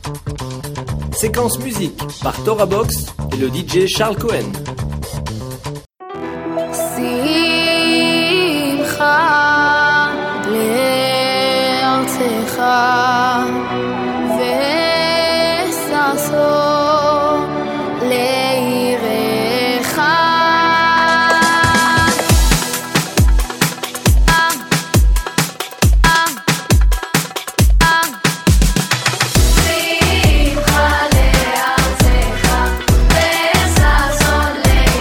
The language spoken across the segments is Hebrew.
Séquence musique par Tora Box et le DJ Charles Cohen. Simcha le'artzecha, וששון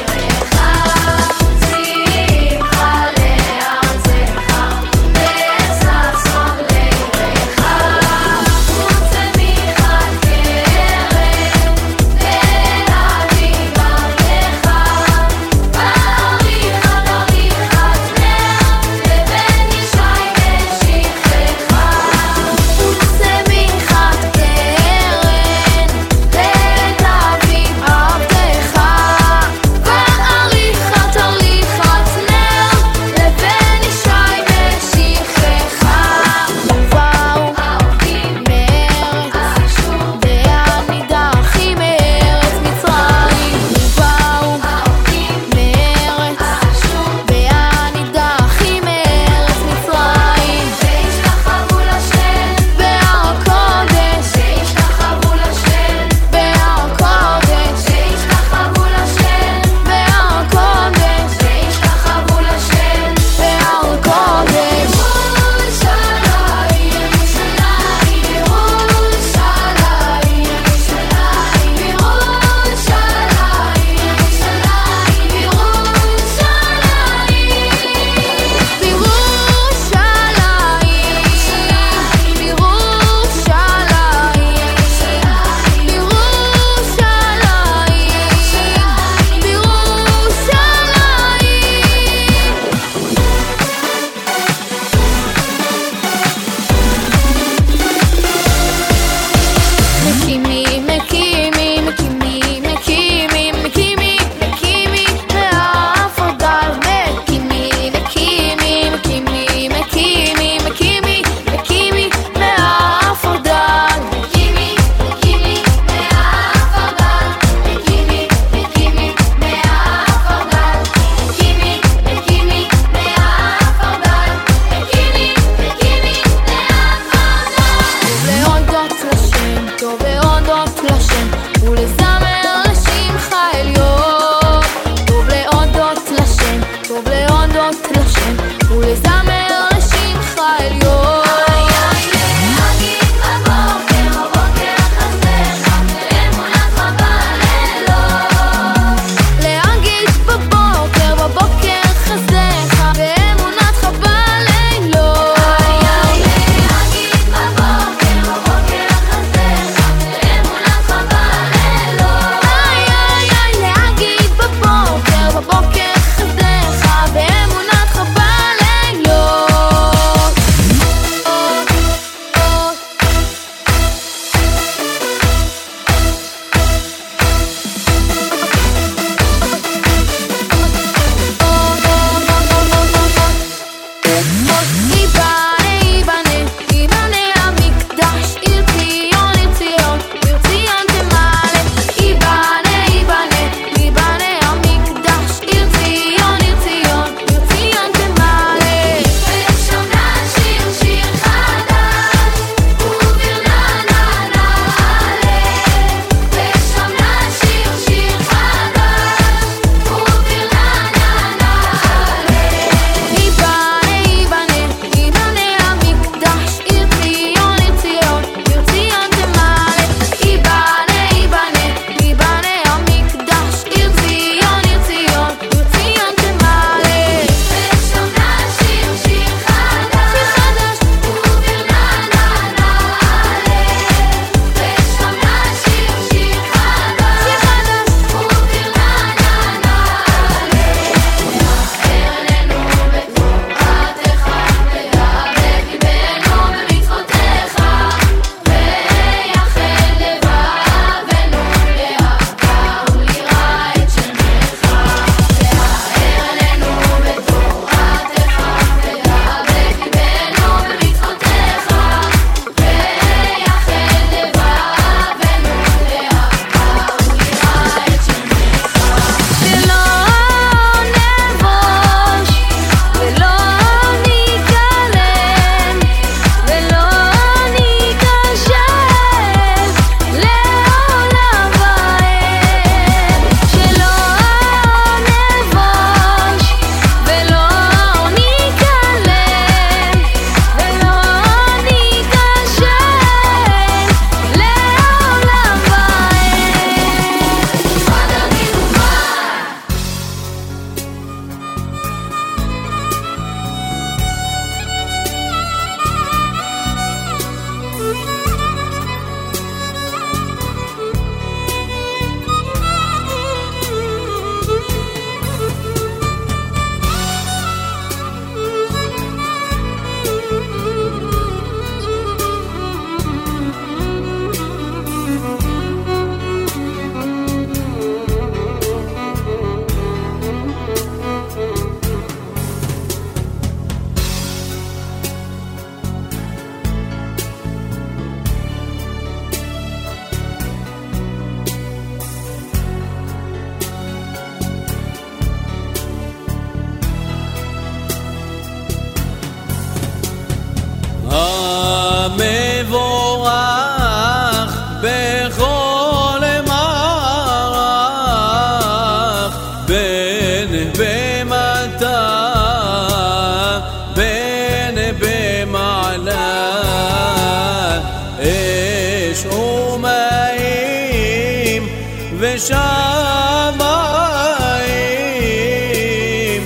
בשמיים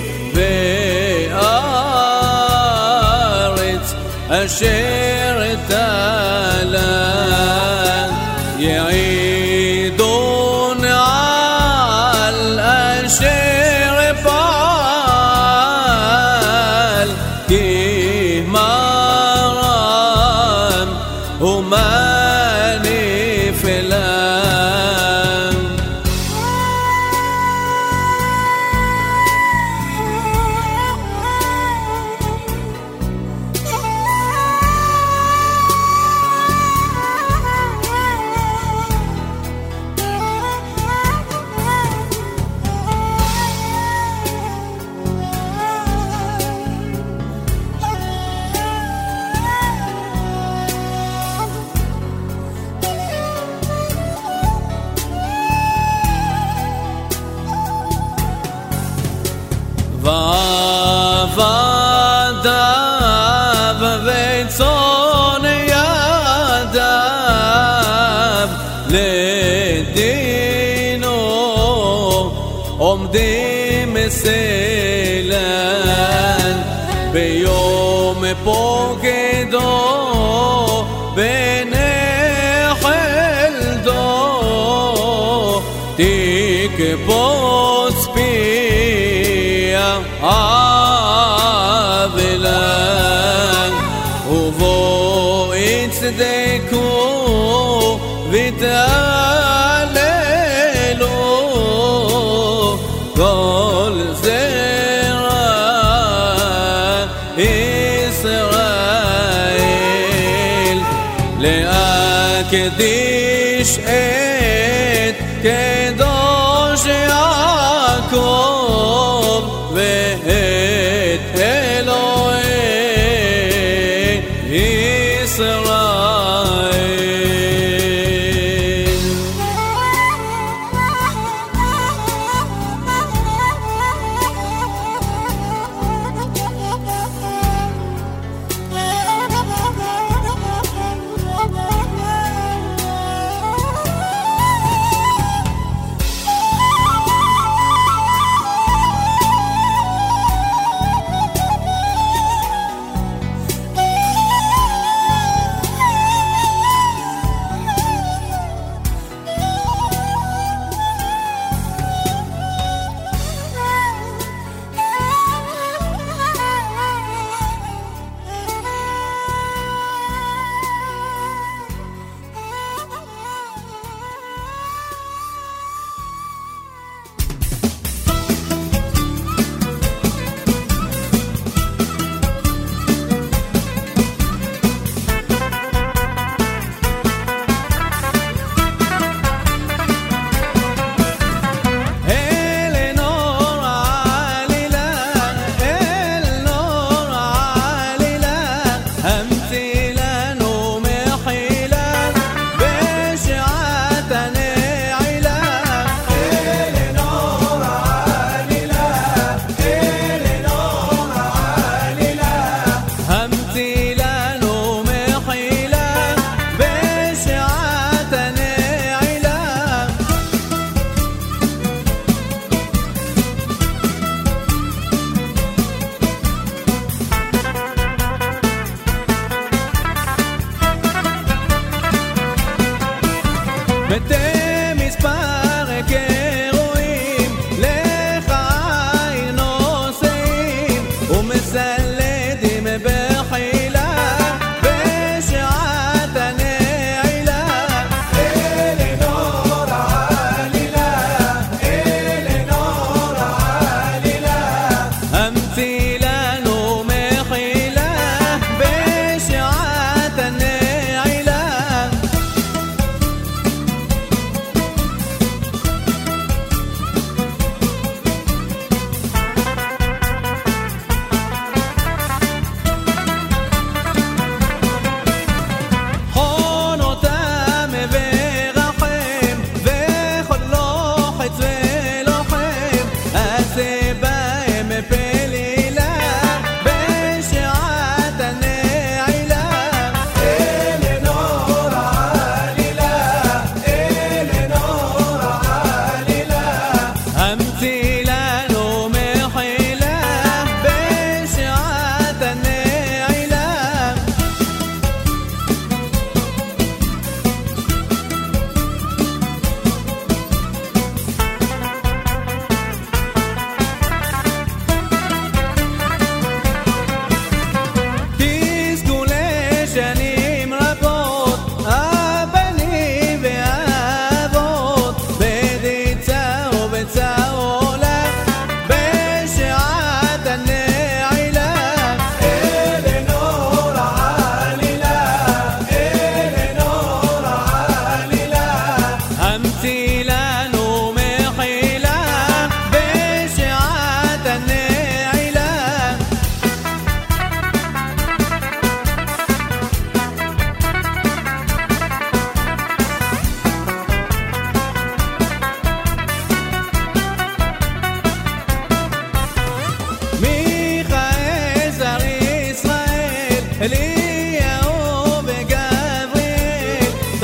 וארץ אשר תלה יעידון על אשר פעל כי מרם ומה נפלם ועבדיו וצאן ידיו לדינו עומדים סלן ביום פוקדו בנחלדו תקפוץ פיה אבלן ובו יצדקו ותעללו כל זרע ישראל להקדיש את קדוש יעקב ואת אלוהי ישראל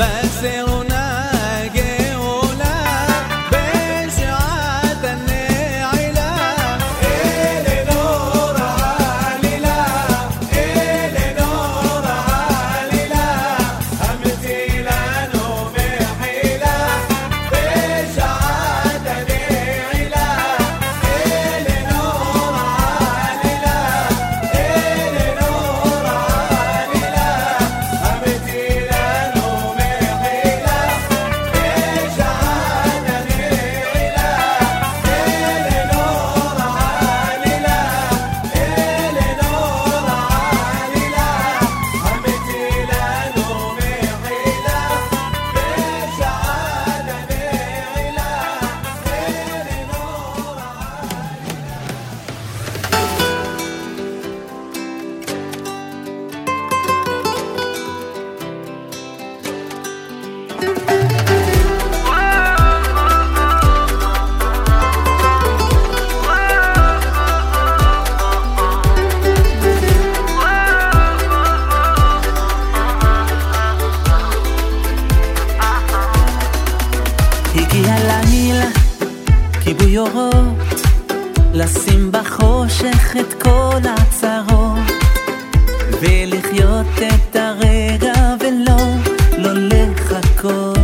הגיע לילה, כיבוי אורות, לשים בחושך את כל הצרות, ולחיות את הרגע ולא לחכות.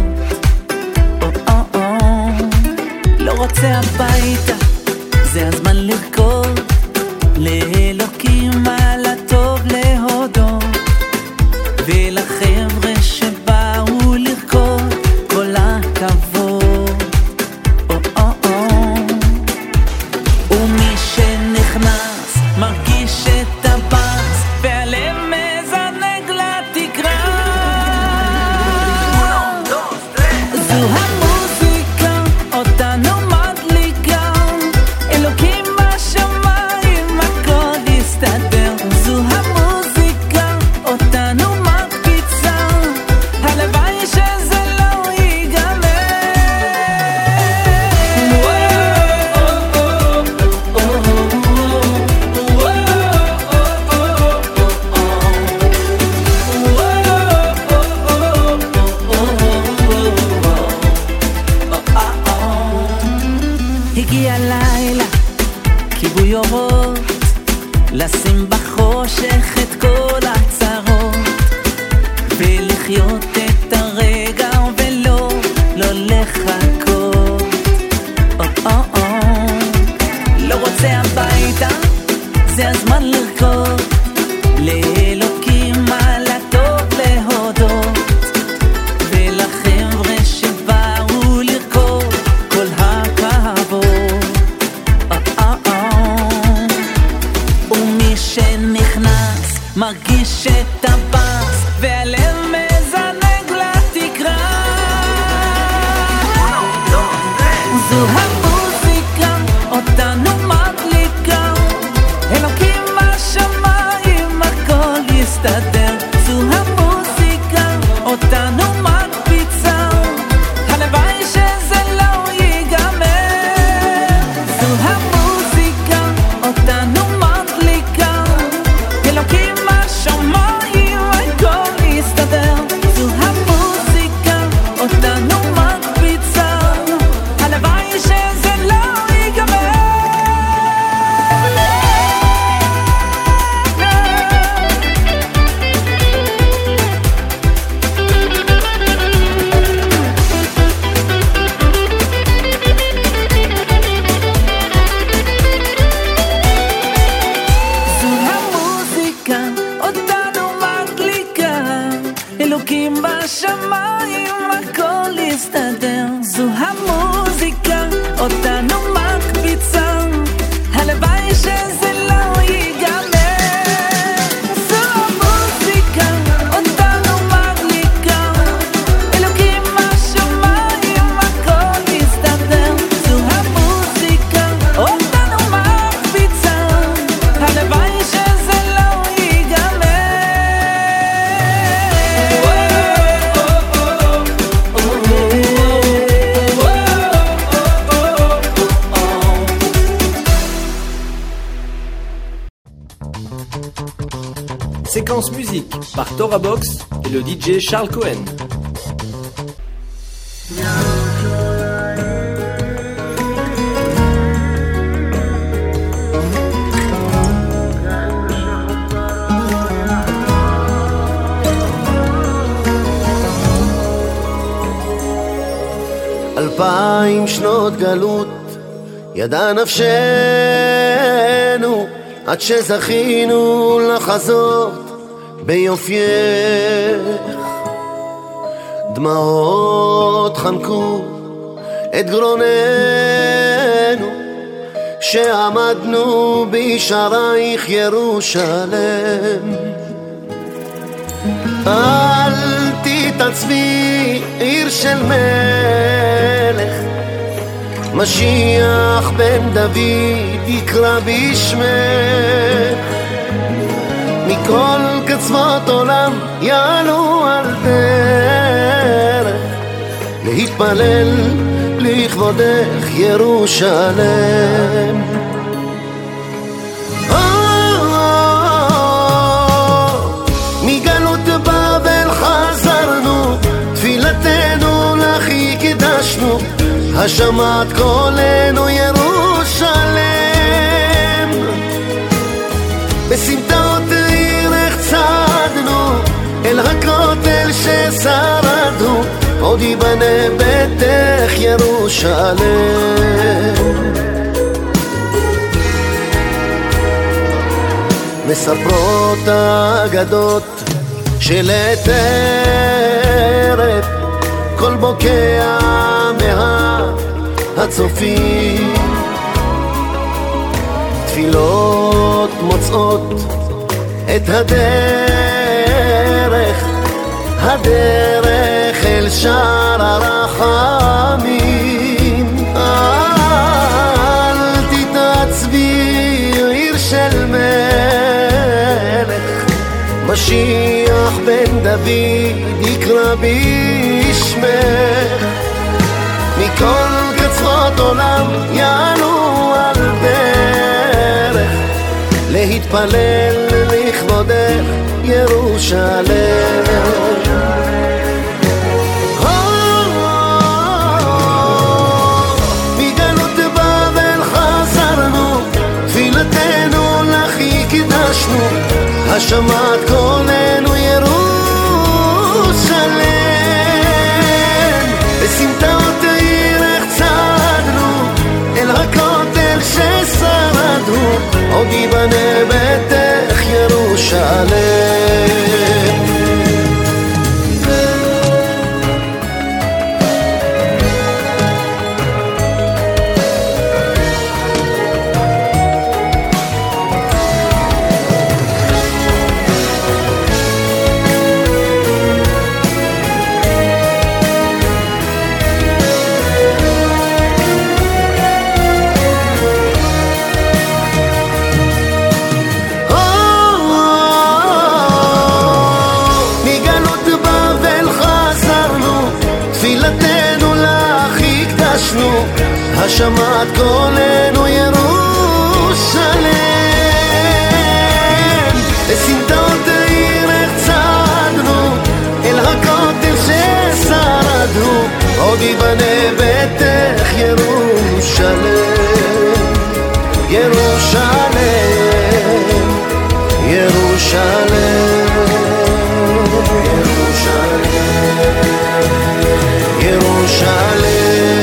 לא רוצה הביתה, זה הזמן לרקוד, לאלוקים על הטוב להודות, ולחבר'ה שבאו לרקוד כל הכבוד. ומי שנכנס מרגיש את הבאס, והלב מזנג לתקרה. זו המוזיקה אותנו מדליקה, אלוקים בשמיים הכל יסתדר. זו המוזיקה אותנו מקפיצה, הלוואי שזה לא ייגמר. הגיע לילה, כיבוי אורות, לשים בחושך את כל הצרות, ולחיות את הרגע ולא לחכות. לא רוצה הביתה, זה הזמן לרקוד, לאלוקים על הטוב להודות, ולחבר'ה שבאו לרקוד כל הכבוד. ומי שנכנס מרגיש את הבאס, והלב מזנג לתקרה. זו המוזיקה אותנו מדליקה, אלוקים בשמיים הכל יסתדר. זו המוזיקה אותנו מקפיצה, הלוואי שזה לא ייגמר. זו המוזיקה אותנו מדליקה, אלוקים בשמיים הכל יסתדר. זו המוזיקה אותנו מקפיצה, הלוואי שזה לא ייגמר. זו המוזיקה אותנו מדליקה, אלוקים בשמיים הכל יסתדר. זו המוזיקה אותנו מקפיצה, הלוואי שזה לא ייגמר. זו המוזיקה אותנו מדליקה, אלוקים בשמיים הכל יסתדר. זו המוזיקה אותנו מקפיצה, הלוואי שזה לא ייגמר. Séquence musique par Torah Box et le DJ Charles Cohen. 2000 שנות גלות ידע נפשנו עד שזכינו לחזות ביופייך. דמעות חנקו את גרוננו שעמדנו בשערייך ירושלם. אל תתעצבי עיר של מלך, משיח בן דוד יקרא בשמך. מכל קצוות עולם יעלו על דרך להתפלל לכבודך ירושלם. מגלות בבל חזרנו, תפילתנו לך הקדשנו, השמעת קולנו ירושלם. בסמטאות עירך צעדנו אל הכותל ששרדנו, עוד ייבנה ביתך ירושלם. מספרות האגדות של עטרת כל בוקע מהצופים, תפילות מוצאות את הדרך אל שער הרחמים. אל תתעצבי עיר של מלך, משיח בן דוד יקרא בשמך. מכל קצוות עולם יעלו על דרך להתפלל לכבודך ירושלם. מגלות בבל חזרנו, תפילתנו לך הקדשנו, השמעת קולנו ירושלם. בסמטאות עירך צעדנו אל הכותל ששרדנו, עוד ייבנה ביתך ירושלם. השמעת קולנו ירושלם. בסמטאות עירך צעדנו אל הכותל ששרדנו, עוד ייבנה ביתך ירושלם. ירושלם, ירושלם, ירושלם, ירושלם.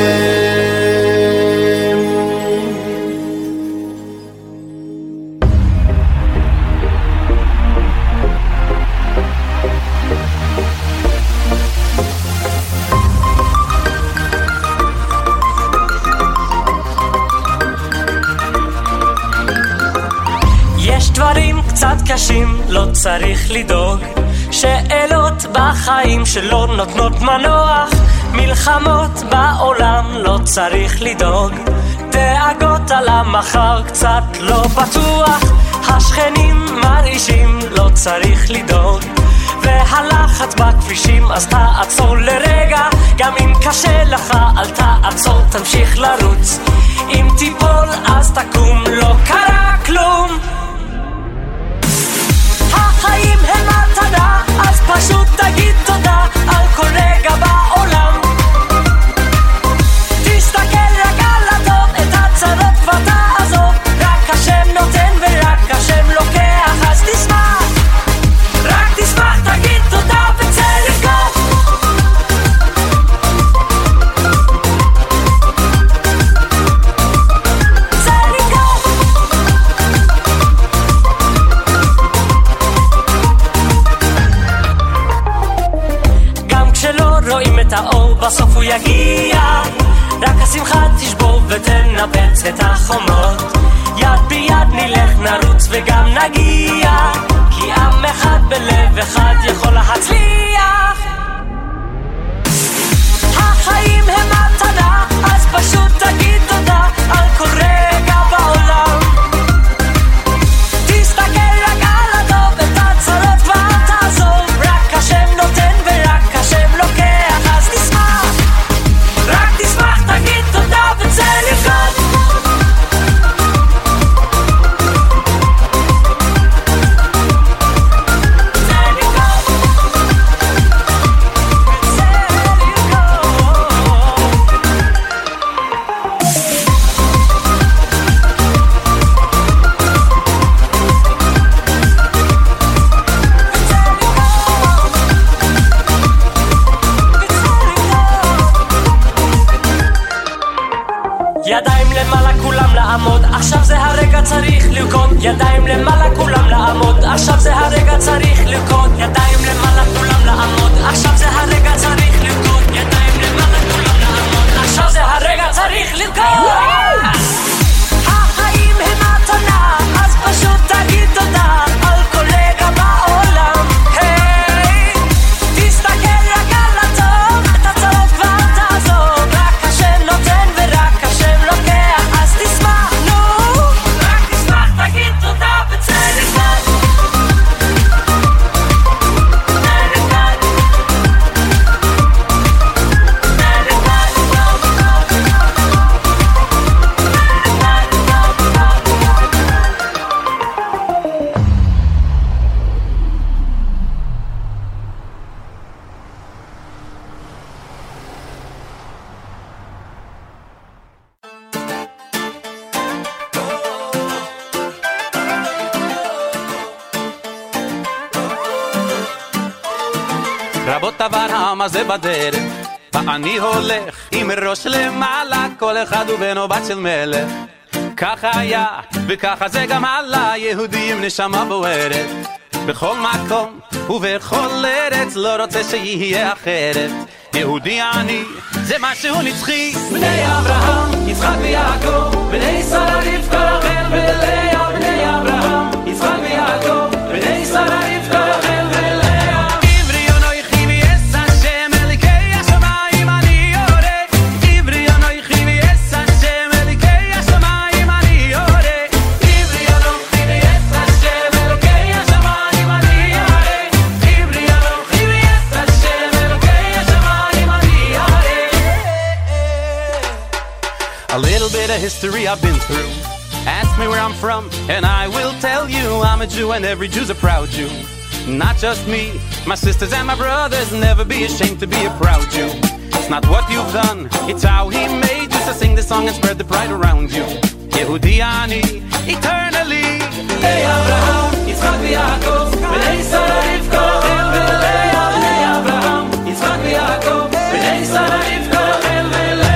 דברים קצת קשים, לא צריך לדאוג, שאלות בחיים שלא נותנות מנוח, מלחמות בעולם לא צריך לדאוג, דאגות על המחר קצת לא בטוח, השכנים מרעישים לא צריך לדאוג, והלחץ בכבישים אז תעצור לרגע, גם אם קשה לך אל תעצור, תמשיך לרוץ, אם תיפול אז תקום, לא קרה כלום. החיים הם מתנה, אז פשוט תגיד תודה על כל רגע בעולם. תסתכל רק על הטוב, את הצרות כבר תעזוב, רק השם נותן ורק השם לוקח, אז תשמח, רק תשמח, תגיד תודה וצא לרקוד. רואים את האור, בסוף הוא יגיע. רק השמחה תשבור ותנפץ את החומות. יד ביד נלך נרוץ וגם נגיע, כי עם אחד בלב אחד יכול להצליח. החיים הם מתנה, אז פשוט תגיד תודה על כל רגע בעולם. תסתכל רק על הטוב, את הצרות כבר תעזוב. רק השם נותן ורק השם לוקח, אז תשמח, רק תשמח, תגיד תודה וצא לבגוד. ידיים למעלה כולם לעמוד, עכשיו זה הרגע צריך לרקוד. ידיים למעלה כולם לעמוד, עכשיו זה הרגע צריך לרקוד. ידיים למעלה כולם לעמוד, עכשיו זה הרגע צריך לרקוד. ידיים למעלה כולם לעמוד, עכשיו זה הרגע צריך לרקוד. החיים הם מתנה, אז פשוט תגיד תודה על כל רגע בעולם. היי, תסתכל רק על הטוב, את הצרות כבר תעזוב. רק השם נותן ורק השם לוקח, אז תשמח, נו, רק תשמח, תגיד תודה בצדק גד. רבות עבר העם הזה בדרך, ואני הולך עם ראש למעלה, כל אחד הוא בן או בת של מלך. ככה היה וככה זה גם עלה, יהודי עם נשמה בוערת. בכל מקום ובכל ארץ לא רוצה שיהיה אחרת. יהודי אני זה משהו נצחי. בני אברהם, יצחק ויעקב, בני שרה רבקה, רחל ולאה. בני אברהם, יצחק ויעקב, בני שרה רבקה, רחל ולאה. A little bit of history I've been through. Ask me where I'm from and I will tell you. I'm a Jew and every Jew's a proud Jew. Not just me, my sisters and my brothers. Never be ashamed to be a proud Jew. It's not what you've done, it's how he made you. So sing this song and spread the pride around you. Yehudi ani, eternally. Bnei Avraham, Yitzchak v'Yaakov, Bnei Sarah Rivka, Rachel v'Leah. Bnei Avraham, Yitzchak v'Yaakov, Bnei Sarah Rivka, Rachel v'Leah.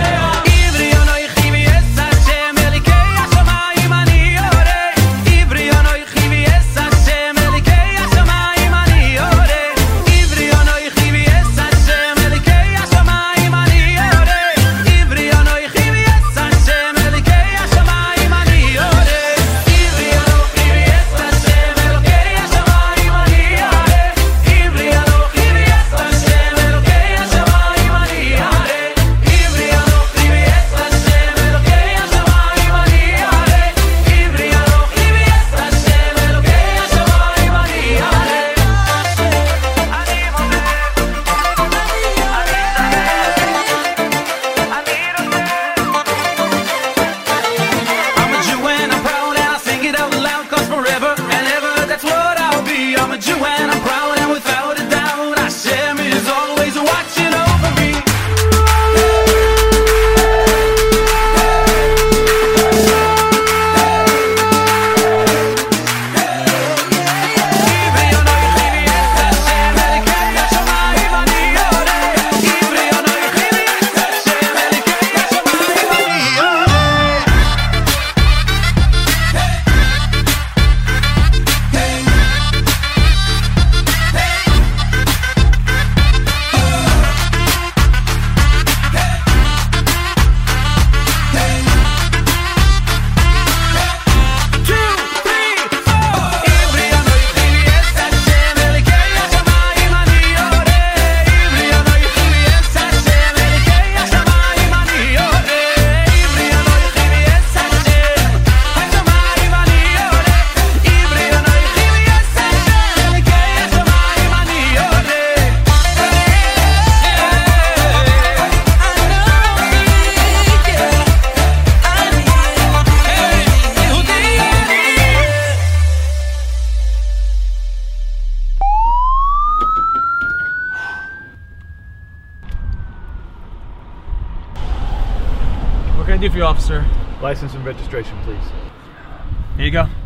can I do for you, officer? License and registration, please. Here you go.